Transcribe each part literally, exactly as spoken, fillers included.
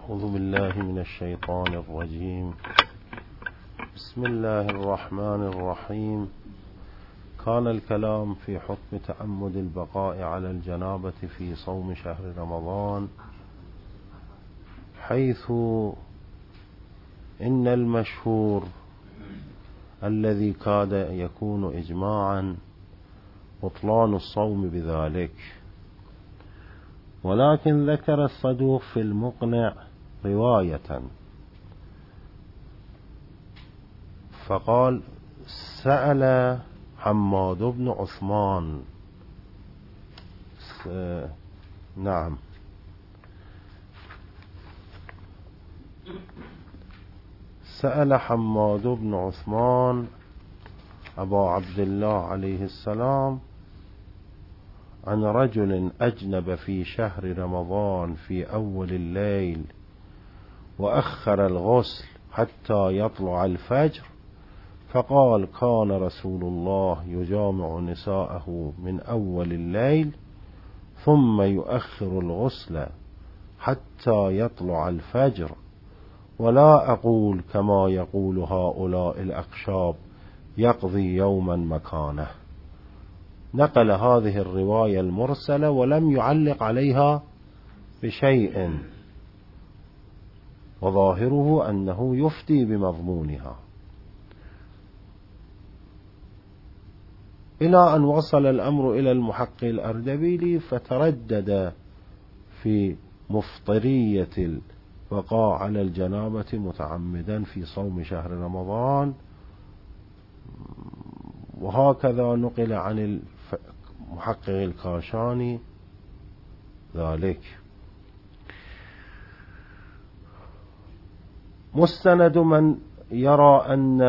أعوذ بالله من الشيطان الرجيم. بسم الله الرحمن الرحيم. كان الكلام في حكم تعمد البقاء على الجنابة في صوم شهر رمضان، حيث إن المشهور الذي كاد يكون إجماعا بطلان الصوم بذلك، ولكن ذكر الصدوق في المقنع رواية فقال: سأل حماد بن عثمان س... نعم سأل حماد بن عثمان أبا عبد الله عليه السلام عن رجل أجنب في شهر رمضان في أول الليل وأخر الغسل حتى يطلع الفجر، فقال: كان رسول الله يجامع نساءه من أول الليل ثم يؤخر الغسل حتى يطلع الفجر، ولا أقول كما يقول هؤلاء الأخشاب يقضي يوما مكانه. نقل هذه الرواية المرسلة ولم يعلق عليها بشيء، وظاهره أنه يفتي بمضمونها، إلى أن وصل الأمر إلى المحقق الأردبيلي فتردد في مفطرية البقاء على الجنابة متعمدا في صوم شهر رمضان، وهكذا نقل عن المحقق الكاشاني ذلك. مستند من يرى أن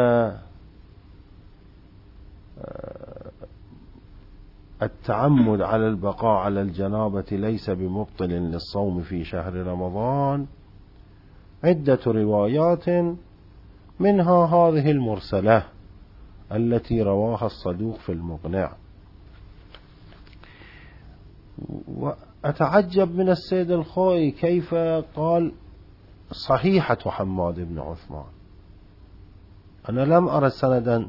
التعمد على البقاء على الجنابة ليس بمبطل للصوم في شهر رمضان عدة روايات، منها هذه المرسلة التي رواها الصدوق في المقنع. وأتعجب من السيد الخوئي كيف قال صحيحة حماد بن عثمان. أنا لم أرى سندا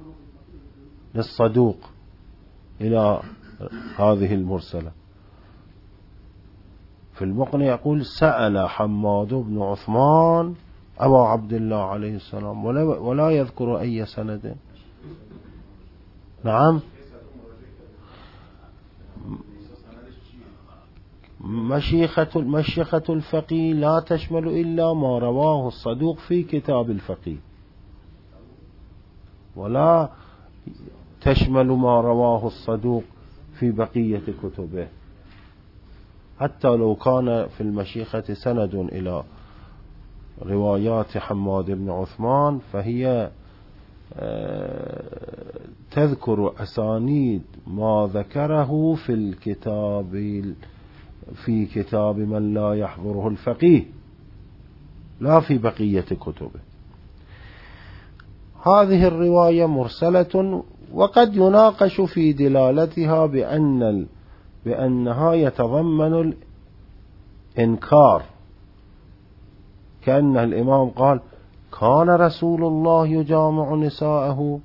للصدوق إلى هذه المرسلة. في المقنع يقول: سأل حماد بن عثمان أبا عبد الله عليه السلام، ولا, ولا يذكر أي سند. نعم، مشيخة مشيخة الفقيه لا تشمل إلا ما رواه الصدوق في كتاب الفقيه، ولا تشمل ما رواه الصدوق في بقية كتبه، حتى لو كان في المشيخة سند إلى روايات حماد بن عثمان فهي تذكر أسانيد ما ذكره في الكتاب في كتاب من لا يحضره الفقيه، لا في بقية كتبه. هذه الرواية مرسلة، وقد يناقش في دلالتها بأن بأنها يتضمن الإنكار، كأن الإمام قال: كان رسول الله يجامع نساءه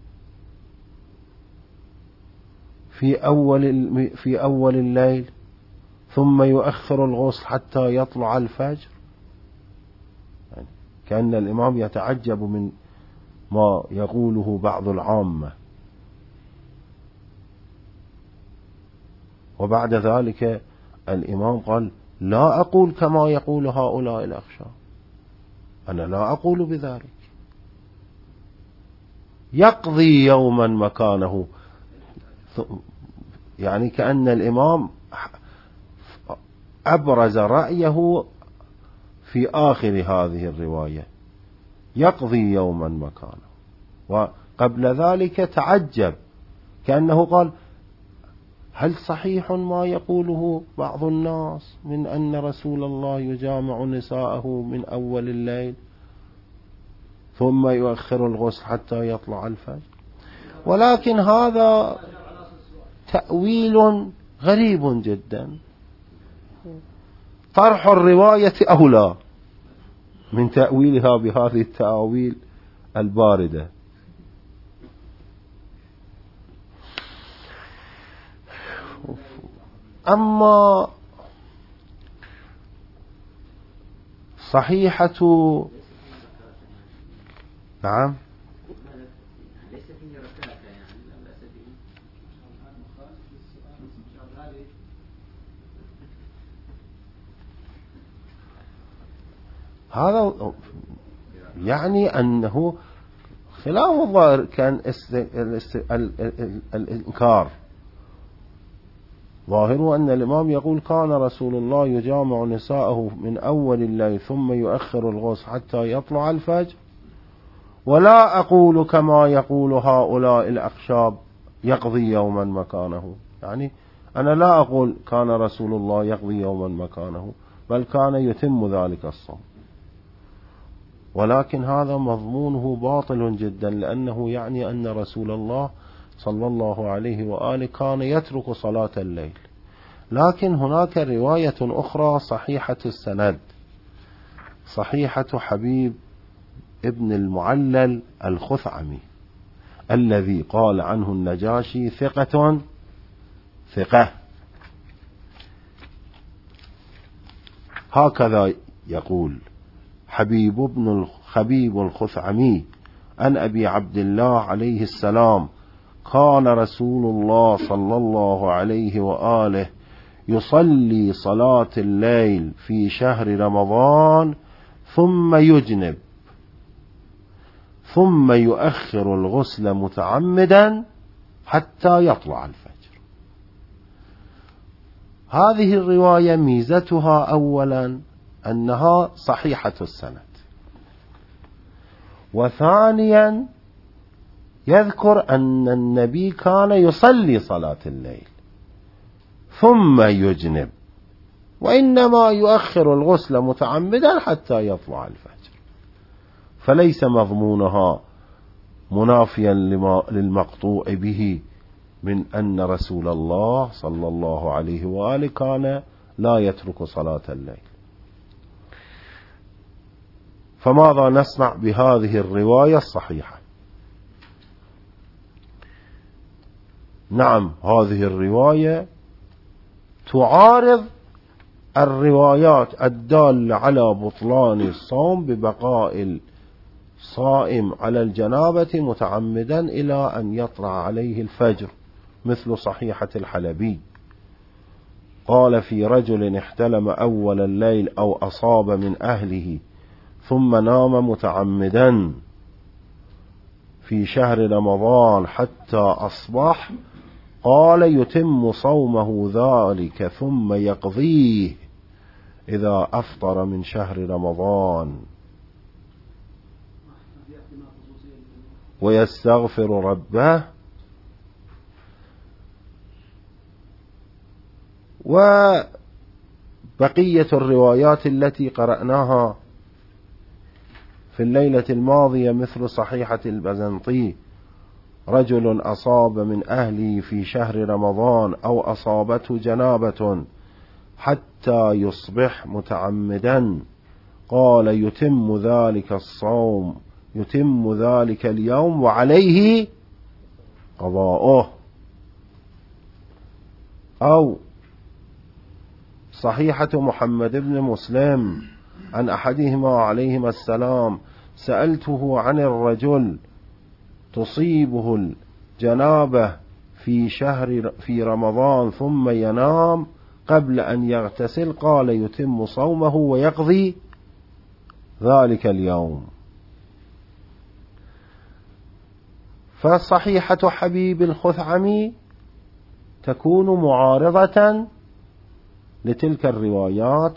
في أول في أول الليل ثم يؤخر الغسل حتى يطلع الفجر. يعني كأن الإمام يتعجب من ما يقوله بعض العامة. وبعد ذلك الإمام قال: لا أقول كما يقول هؤلاء الأخشاب، أنا لا أقول بذلك، يقضي يوما مكانه. يعني كأن الإمام أبرز رأيه في آخر هذه الرواية، يقضي يوما مكانه. وقبل ذلك تعجب، كأنه قال: هل صحيح ما يقوله بعض الناس من أن رسول الله يجامع نساءه من أول الليل ثم يؤخر الغسل حتى يطلع الفجر؟ ولكن هذا تأويل غريب جدا، طرح الرواية أولى من تأويلها بهذه التأويل الباردة. أما صحيحة نعم هذا يعني أنه خلاف الظاهر كان الإنكار. ظاهره أن الإمام يقول كان رسول الله يجامع نساءه من أول الليل ثم يؤخر الغسل حتى يطلع الفجر، ولا أقول كما يقول هؤلاء الأخشاب يقضي يوما مكانه. يعني أنا لا أقول كان رسول الله يقضي يوما مكانه، بل كان يتم ذلك الصوم. ولكن هذا مضمونه باطل جدا، لأنه يعني أن رسول الله صلى الله عليه وآله كان يترك صلاة الليل. لكن هناك رواية أخرى صحيحة السند، صحيحة حبيب ابن المعلل الخثعمي، الذي قال عنه النجاشي ثقة ثقة. هكذا يقول حبيب بن الخبيب الخثعمي عن أبي عبد الله عليه السلام: كان رسول الله صلى الله عليه وآله يصلي صلاة الليل في شهر رمضان ثم يجنب ثم يؤخر الغسل متعمدا حتى يطلع الفجر. هذه الرواية ميزتها أولا أنها صحيحة السند، وثانيا يذكر أن النبي كان يصلي صلاة الليل ثم يجنب، وإنما يؤخر الغسل متعمدا حتى يطلع الفجر، فليس مضمونها منافيا للمقطوع به من أن رسول الله صلى الله عليه وآله كان لا يترك صلاة الليل. فماذا نصنع بهذه الرواية الصحيحة؟ نعم، هذه الرواية تعارض الروايات الدالة على بطلان الصوم ببقاء الصائم على الجنابة متعمدا إلى أن يطلع عليه الفجر، مثل صحيحة الحلبي قال: في رجل احتلم أول الليل أو أصاب من أهله ثم نام متعمدا في شهر رمضان حتى أصبح، قال: يتم صومه ذلك ثم يقضيه إذا أفطر من شهر رمضان ويستغفر ربه. وبقية الروايات التي قرأناها في الليلة الماضية مثل صحيحة البزنطي: رجل أصاب من أهله في شهر رمضان أو أصابته جنابة حتى يصبح متعمدا، قال: يتم ذلك الصوم يتم ذلك اليوم وعليه قضاؤه. أو صحيحة محمد بن مسلم عن أحدهما عليهما السلام: سألته عن الرجل تصيبه الجنابة في شهر في رمضان ثم ينام قبل أن يغتسل، قال: يتم صومه ويقضي ذلك اليوم. فصحيحة حبيب الخثعمي تكون معارضة لتلك الروايات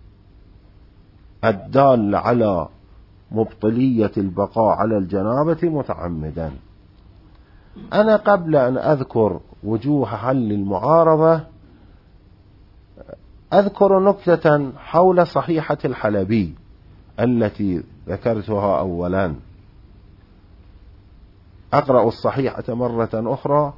الدالة على مبطلية البقاء على الجنابة متعمدا. أنا قبل أن أذكر وجوه حل المعارضة أذكر نكتة حول صحيحة الحلبي التي ذكرتها أولا. أقرأ الصحيحة مرة أخرى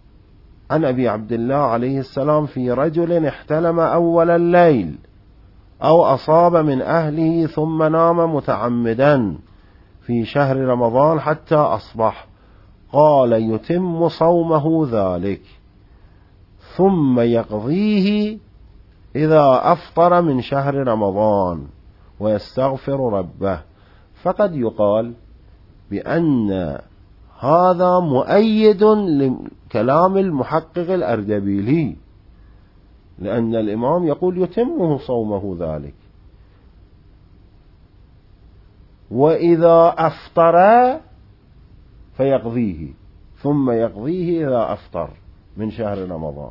عن أبي عبد الله عليه السلام: في رجل احتلم أول الليل أو أصاب من أهله ثم نام متعمدا في شهر رمضان حتى أصبح، قال يتم صومه ذلك ثم يقضيه إذا أفطر من شهر رمضان ويستغفر ربه. فقد يقال بأن هذا مؤيد لكلام المحقق الأردبيلي، لأن الإمام يقول يتمه صومه ذلك، وإذا أفطر فيقضيه ثم يقضيه إذا أفطر من شهر رمضان،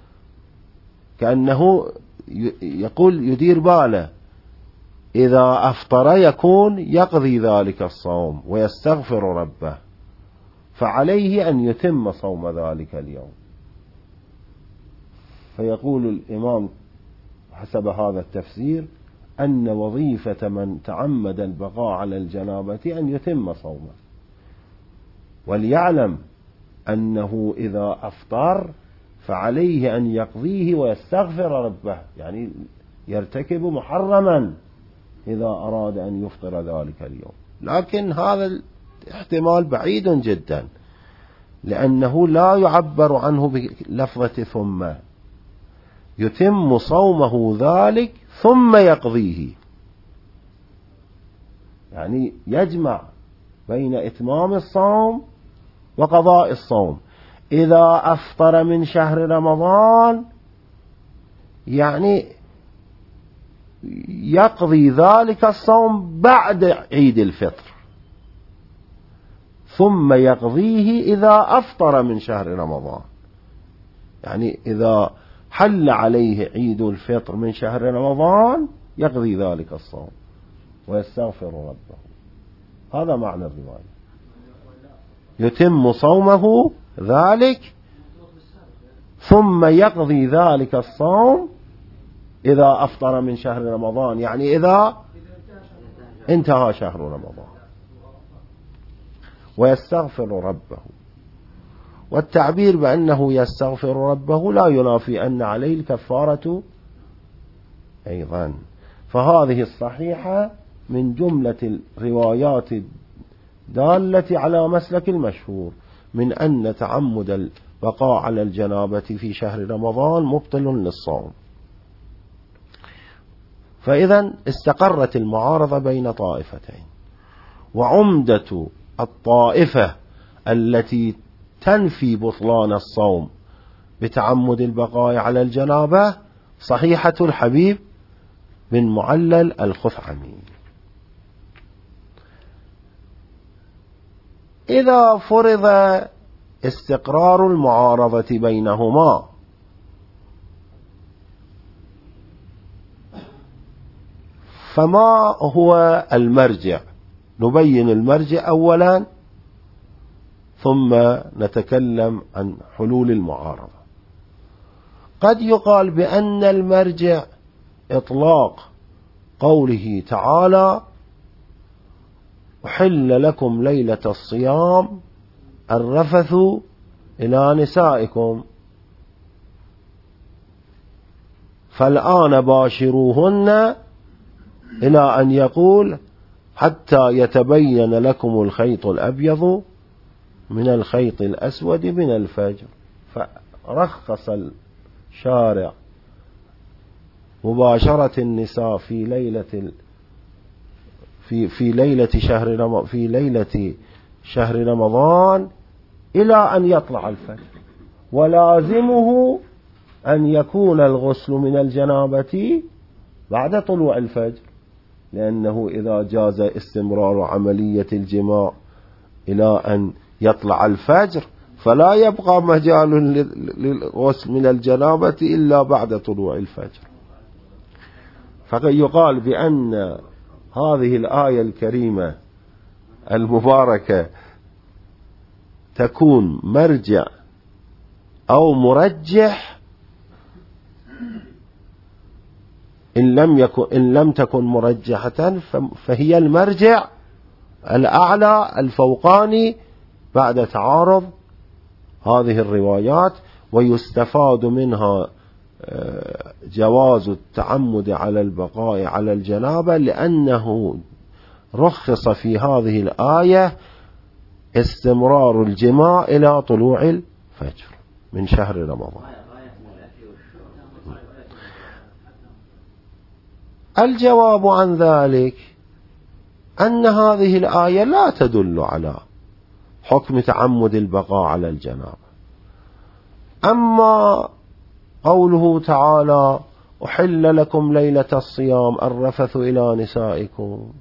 كأنه يقول يدير باله إذا أفطر يكون يقضي ذلك الصوم ويستغفر ربه، فعليه أن يتم صوم ذلك اليوم. فيقول الإمام حسب هذا التفسير أن وظيفة من تعمد البقاء على الجنابة أن يتم صومه، وليعلم أنه إذا أفطر فعليه أن يقضيه ويستغفر ربه، يعني يرتكب محرما إذا أراد أن يفطر ذلك اليوم. لكن هذا الاحتمال بعيد جدا، لأنه لا يعبر عنه بلفظة ثم، يتم صومه ذلك ثم يقضيه، يعني يجمع بين إتمام الصوم وقضاء الصوم. إذا أفطر من شهر رمضان يعني يقضي ذلك الصوم بعد عيد الفطر، ثم يقضيه إذا أفطر من شهر رمضان، يعني إذا حل عليه عيد الفطر من شهر رمضان يقضي ذلك الصوم ويستغفر ربه. هذا معنى الرواية، يتم صومه ذلك ثم يقضي ذلك الصوم إذا أفطر من شهر رمضان، يعني إذا انتهى شهر رمضان، ويستغفر ربه. والتعبير بأنه يستغفر ربه لا ينافي أن عليه الكفارة أيضا. فهذه الصحيحة من جملة الروايات الدالة على مسلك المشهور من أن تعمد البقاء على الجنابة في شهر رمضان مبطل للصوم. فإذا استقرت المعارضة بين طائفتين، وعمدة الطائفة التي تنفي بطلان الصوم بتعمد البقاء على الجنابة صحيحة الحبيب بن معلل الخثعمي. إذا فرض استقرار المعارضة بينهما فما هو المرجع؟ نبين المرجع أولا ثم نتكلم عن حلول المعارضة. قد يقال بأن المرجع إطلاق قوله تعالى أحل لكم ليلة الصيام الرفث إلى نسائكم فالآن باشروهن، إلى أن يقول حتى يتبين لكم الخيط الأبيض من الخيط الأسود من الفجر. فرخص الشارع مباشرة النساء في ليلة في في ليلة شهر في ليلة شهر رمضان إلى أن يطلع الفجر، ولازمه أن يكون الغسل من الجنابة بعد طلوع الفجر، لأنه إذا جاز استمرار عملية الجماع إلى أن يطلع الفجر فلا يبقى مجال للغسل من الجنابة إلا بعد طلوع الفجر. فيقال بأن هذه الآية الكريمة المباركة تكون مرجع أو مرجح إن لم يكن إن لم تكن مرجحة فهي المرجع الأعلى الفوقاني بعد تعارض هذه الروايات، ويستفاد منها جواز التعمد على البقاء على الجنابة، لأنه رخص في هذه الآية استمرار الجماع إلى طلوع الفجر من شهر رمضان. الجواب عن ذلك أن هذه الآية لا تدل على حكم تعمد البقاء على الجنابة. أما قوله تعالى أحل لكم ليلة الصيام الرفث إلى نسائكم،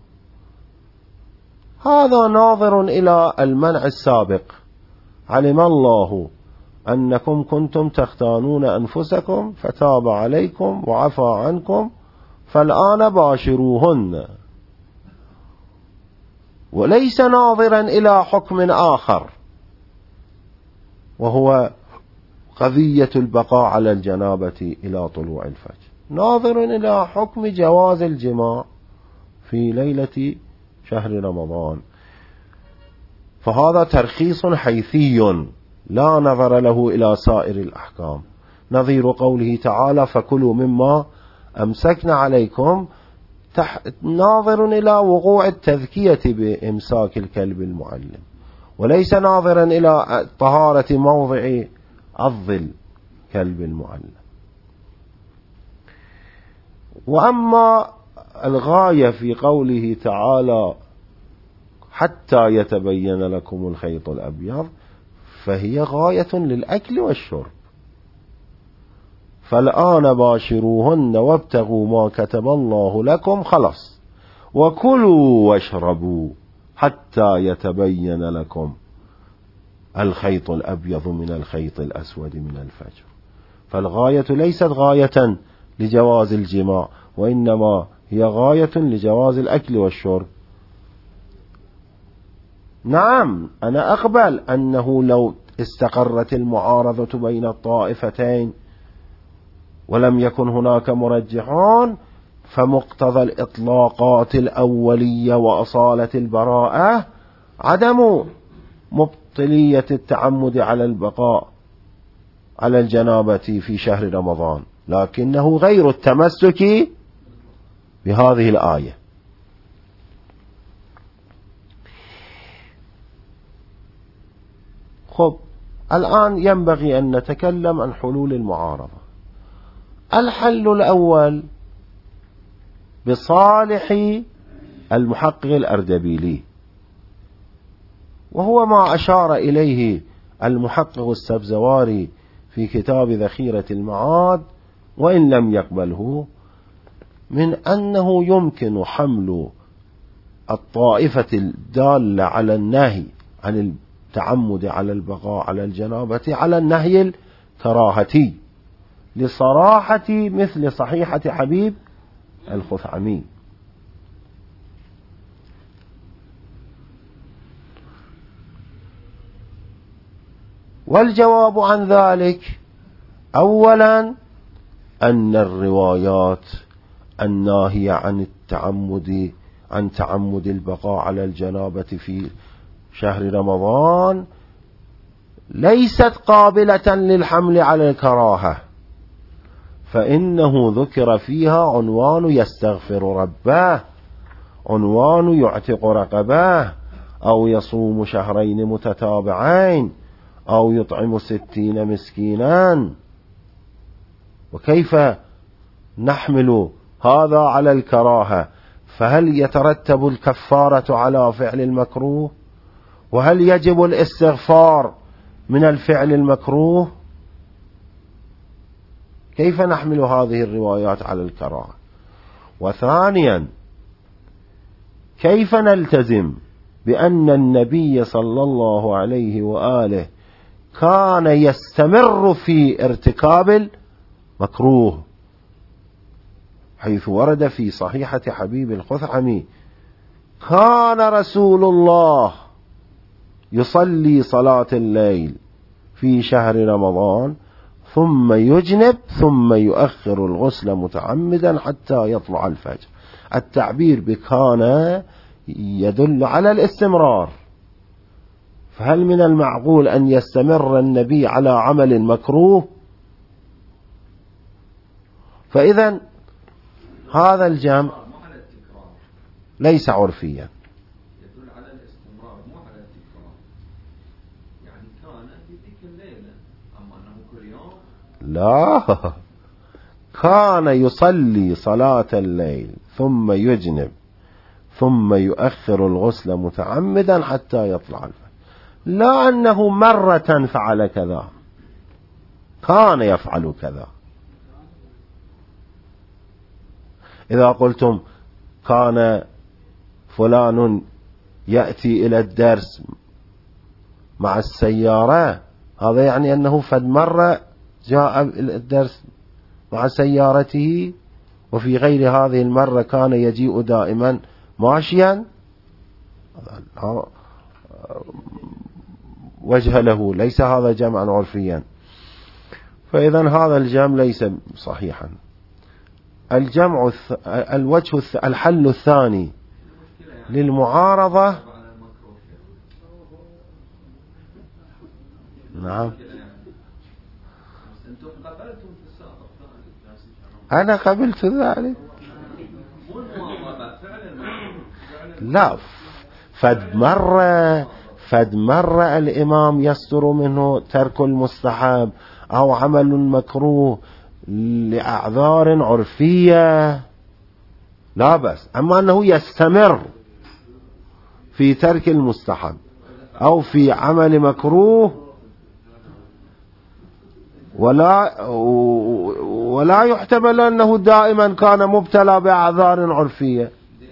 هذا ناظر إلى المنع السابق. علم الله أنكم كنتم تختانون أنفسكم فتاب عليكم وعفى عنكم فالآن باشروهن، وليس ناظرا إلى حكم آخر وهو قضية البقاء على الجنابة إلى طلوع الفجر، ناظر إلى حكم جواز الجماع في ليلة شهر رمضان. فهذا ترخيص حيثي لا نظر له إلى سائر الأحكام، نظير قوله تعالى فكلوا مما أمسكنا عليكم، ناظر إلى وقوع التذكية بإمساك الكلب المعلم، وليس ناظرا إلى طهارة موضع الظل كلب المعلم. وأما الغاية في قوله تعالى حتى يتبين لكم الخيط الأبيض، فهي غاية للأكل والشرب. فالآن باشروهن وابتغوا ما كتب الله لكم، خلص، وكلوا واشربوا حتى يتبين لكم الخيط الأبيض من الخيط الأسود من الفجر. فالغاية ليست غاية لجواز الجماع، وإنما هي غاية لجواز الأكل والشرب. نعم، أنا أقبل أنه لو استقرت المعارضة بين الطائفتين ولم يكن هناك مرجحون، فمقتضى الإطلاقات الأولية وأصالة البراءة عدم مبطلية التعمد على البقاء على الجنابة في شهر رمضان، لكنه غير التمسك بهذه الآية. خب، الآن ينبغي أن نتكلم عن حلول المعارضة. الحل الأول بصالح المحقق الأردبيلي، وهو ما أشار إليه المحقق السبزواري في كتاب ذخيرة المعاد وإن لم يقبله، من أنه يمكن حمل الطائفة الدالة على النهي عن التعمد على البقاء على الجنابة على النهي الكراهتي لصراحة مثل صحيحة حبيب الخثعمي. والجواب عن ذلك أولا أن الروايات الناهية عن التعمد عن تعمد البقاء على الجنابة في شهر رمضان ليست قابلة للحمل على الكراهة، فإنه ذكر فيها عنوان يستغفر ربه، عنوان يعتق رقبه، أو يصوم شهرين متتابعين، أو يطعم ستين مسكينا. وكيف نحمل هذا على الكراهة؟ فهل يترتب الكفارة على فعل المكروه؟ وهل يجب الاستغفار من الفعل المكروه؟ كيف نحمل هذه الروايات على الكراهة؟ وثانيا، كيف نلتزم بأن النبي صلى الله عليه وآله كان يستمر في ارتكاب المكروه، حيث ورد في صحيحة حبيب الخثعمي كان رسول الله يصلي صلاة الليل في شهر رمضان ثم يجنب ثم يؤخر الغسل متعمدا حتى يطلع الفجر. التعبير بكان يدل على الاستمرار، فهل من المعقول أن يستمر النبي على عمل مكروه فإذا هذا الجمع ليس عرفيا، يدل على الاستمرار مو على التكرار. يعني كان في تلك الليلة، أما أنه كل يوم لا، كان يصلي صلاة الليل ثم يجنب ثم يؤخر الغسل متعمدا حتى يطلع الفجر، لا أنه مرة فعل كذا، كان يفعل كذا. إذا قلتم كان فلان يأتي إلى الدرس مع السيارة، هذا يعني أنه فد مرة جاء إلى الدرس مع سيارته، وفي غير هذه المرة كان يجيء دائما ماشيا، وجه له، ليس هذا جمعا عرفيا. فإذا هذا الجمع ليس صحيحا. الجمع الوجه الحل الثاني للمعارضة. نعم، أنا قبلت ذلك. لا، فد مرة فد مرة الإمام يستر منه ترك المستحب أو عمل مكروه لأعذار عرفية لا بأس، أما أنه يستمر في ترك المستحب أو في عمل مكروه ولا ولا يحتمل أنه دائما كان مبتلى بأعذار عرفية.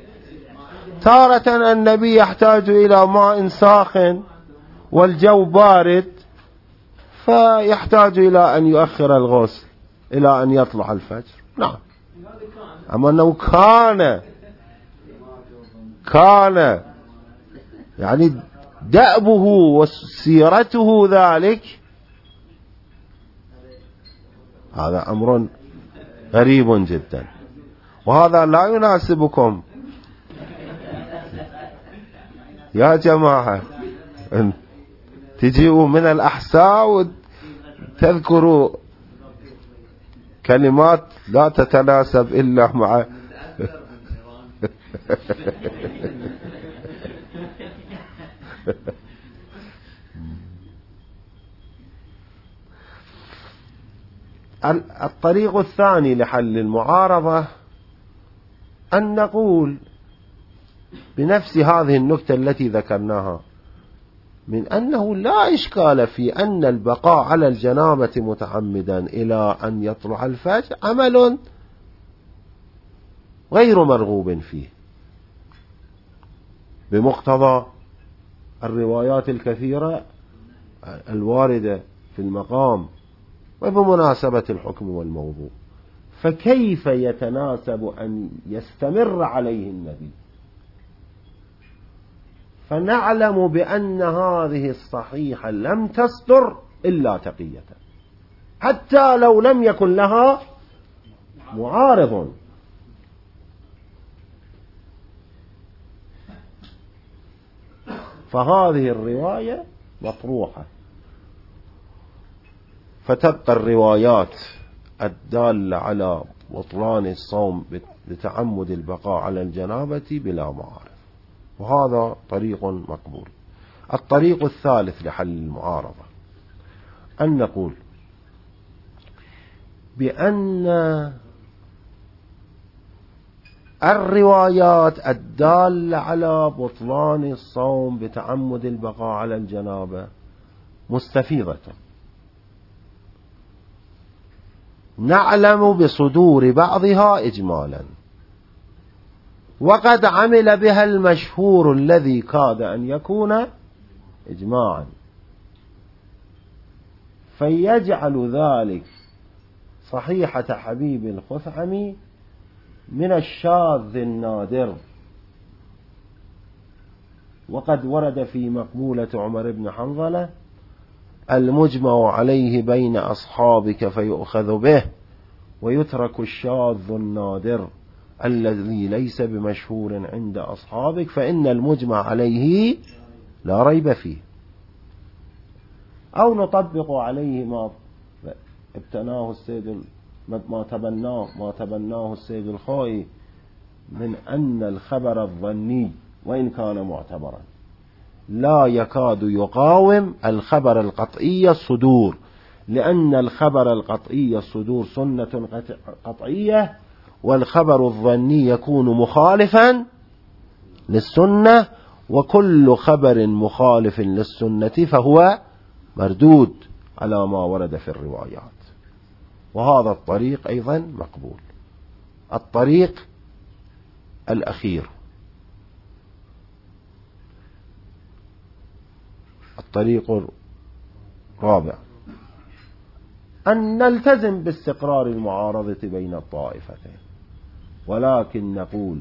تارة النبي يحتاج إلى ماء ساخن والجو بارد، فيحتاج إلى أن يؤخر الغسل إلى أن يطلع الفجر. نعم، أما أنه كان كان يعني دأبه وسيرته ذلك، هذا أمر غريب جدا، وهذا لا يناسبكم يا جماعة. تجيئوا من الأحساء وتذكروا كلمات لا تتناسب إلا مع الطريق الثاني لحل المعارضة أن نقول بنفس هذه النكتة التي ذكرناها، من أنه لا إشكال في أن البقاء على الجنابة متعمدا إلى أن يطلع الفجر عمل غير مرغوب فيه، بمقتضى الروايات الكثيرة الواردة في المقام وبمناسبة الحكم والموضوع. فكيف يتناسب أن يستمر عليه النبي؟ فنعلم بأن هذه الصحيحة لم تصدر إلا تقية، حتى لو لم يكن لها معارض. فهذه الرواية مطروحة، فتبقى الروايات الدالة على بطلان الصوم بتعمد البقاء على الجنابة بلا معارض، وهذا طريق مقبول. الطريق الثالث لحل المعارضة أن نقول بأن الروايات الدالة على بطلان الصوم بتعمد البقاء على الجنابة مستفيضة، نعلم بصدور بعضها إجمالا، وقد عمل بها المشهور الذي كاد أن يكون إجماعا، فيجعل ذلك صحيحة حبيب الخثعمي من الشاذ النادر. وقد ورد في مقبولة عمر بن حنظلة: المجمع عليه بين أصحابك فيؤخذ به، ويترك الشاذ النادر الذي ليس بمشهور عند أصحابك، فإن المجمع عليه لا ريب فيه. أو نطبق عليه ما ابتناه السيد ما تبناه ما تبناه السيد الخوئي من أن الخبر الظني وإن كان معتبرا لا يكاد يقاوم الخبر القطعي الصدور، لأن الخبر القطعي الصدور سنة قطعية، والخبر الظني يكون مخالفا للسنة، وكل خبر مخالف للسنة فهو مردود على ما ورد في الروايات. وهذا الطريق أيضا مقبول. الطريق الأخير، الطريق الرابع، أن نلتزم باستقرار المعارضة بين الطائفتين، ولكن نقول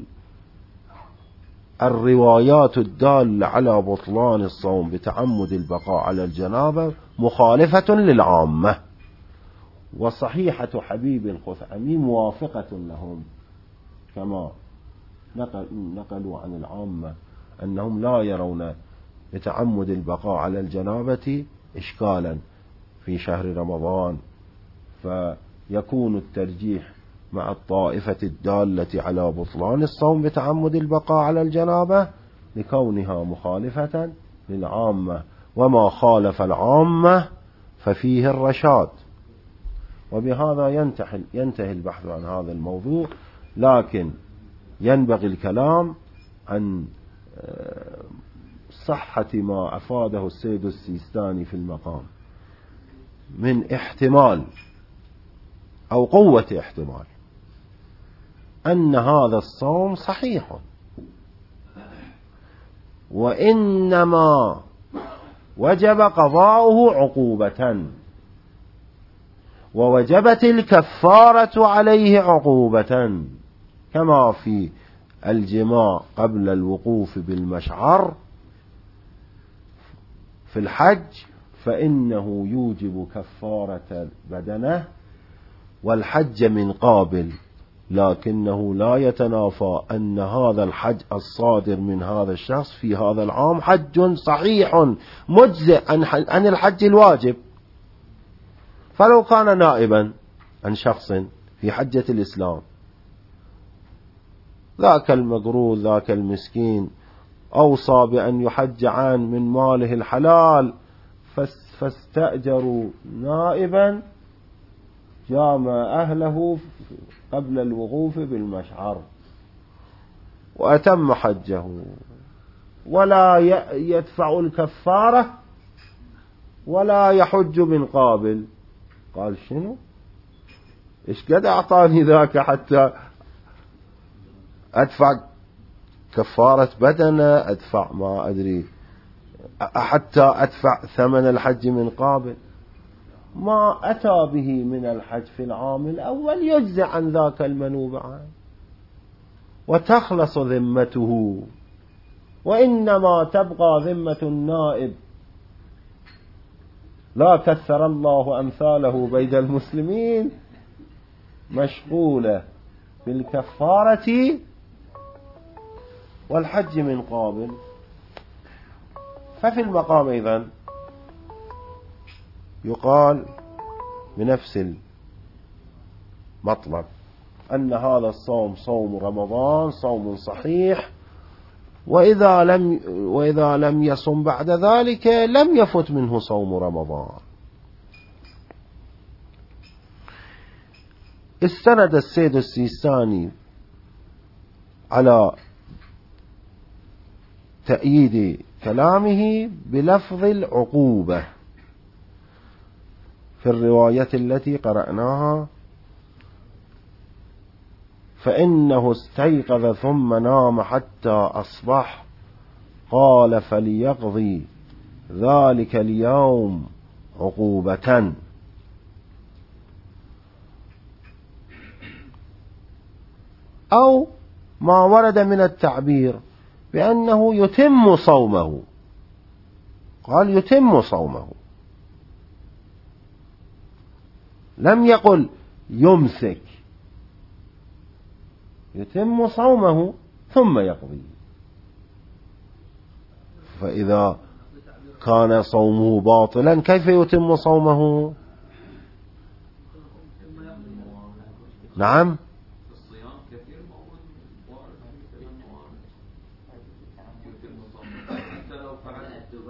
الروايات الدالة على بطلان الصوم بتعمد البقاء على الجنابة مخالفة للعامة، وصحيحة حبيب الخثعمي موافقة لهم، كما نقلوا عن العامة أنهم لا يرون بتعمد البقاء على الجنابة إشكالا في شهر رمضان، فيكون الترجيح مع الطائفة الدالة على بطلان الصوم بتعمد البقاء على الجنابة لكونها مخالفة للعامة، وما خالف العامة ففيه الرشاد. وبهذا ينتهي ينتهي البحث عن هذا الموضوع، لكن ينبغي الكلام عن صحة ما أفاده السيد السيستاني في المقام من احتمال أو قوة احتمال أن هذا الصوم صحيح، وإنما وجب قضاؤه عقوبة، ووجبت الكفارة عليه عقوبة، كما في الجماع قبل الوقوف بالمشعر في الحج فإنه يوجب كفارة بدنه والحج من قابل، لكنه لا يتنافى أن هذا الحج الصادر من هذا الشخص في هذا العام حج صحيح مجزئ عن الحج الواجب. فلو كان نائبا عن شخص في حجة الإسلام، ذاك المقروض ذاك المسكين أوصى بأن يحج عن من ماله الحلال، فاستأجروا نائبا جامع أهله قبل الوقوف بالمشعر وأتم حجه ولا يدفع الكفارة ولا يحج من قابل. قال شنو؟ إيش قد أعطاني ذاك حتى أدفع كفارة بدنة، أدفع ما أدري حتى أدفع ثمن الحج من قابل؟ ما أتى به من الحج في العام الأول يجزي عن ذاك المنوب عنه وتخلص ذمته، وإنما تبقى ذمة النائب. لا كثر الله أمثاله بين المسلمين مشغولة بالكفارة والحج من قابل. ففي المقام أيضا يقال بنفس المطلب أن هذا الصوم صوم رمضان صوم صحيح، وإذا لم وإذا لم يصم بعد ذلك لم يفت منه صوم رمضان. استند السيد السيستاني على تأييد كلامه بلفظ العقوبة في الرواية التي قرأناها، فإنه استيقظ ثم نام حتى أصبح، قال فليقضي ذلك اليوم عقوبة. أو ما ورد من التعبير بأنه يتم صومه، قال يتم صومه، لم يقل يمسك، يتم صومه ثم يقضي. فإذا كان صومه باطلا كيف يتم صومه؟ نعم. الصيام كثير موجود وارد في الموارد يتم صومه حتى لو فعل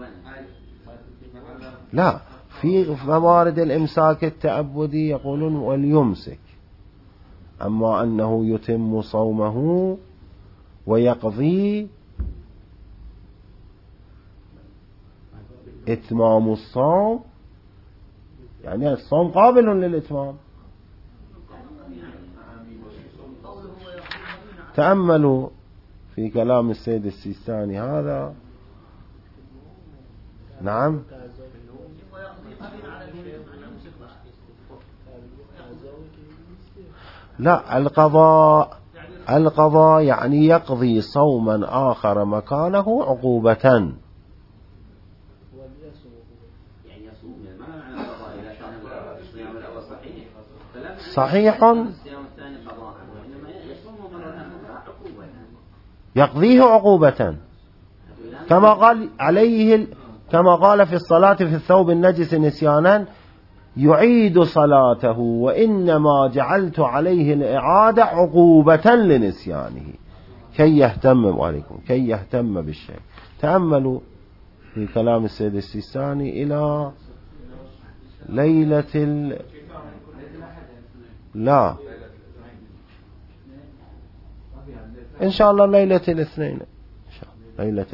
لا، في موارد الإمساك التعبدي يقولون وليمسك، أما أنه يتم صومه ويقضي إتمام الصوم، يعني الصوم قابل للإتمام. تأملوا في كلام السيد السيستاني هذا. نعم. لا، القضاء القضاء يعني يقضي صوما آخر مكانه عقوبة. صحيح، يقضيه عقوبة كما قال عليه، كما قال في الصلاة في الثوب النجس نسيانا يعيد صلاته وإنما جعلت عليه الإعادة عقوبة لنسيانه كي يهتم وعليكم كي يهتم بالشيء. تأملوا في كلام السيد السيستاني إلى ليلة ال... لا إن شاء الله ليلة الاثنين، إن شاء الله ليلة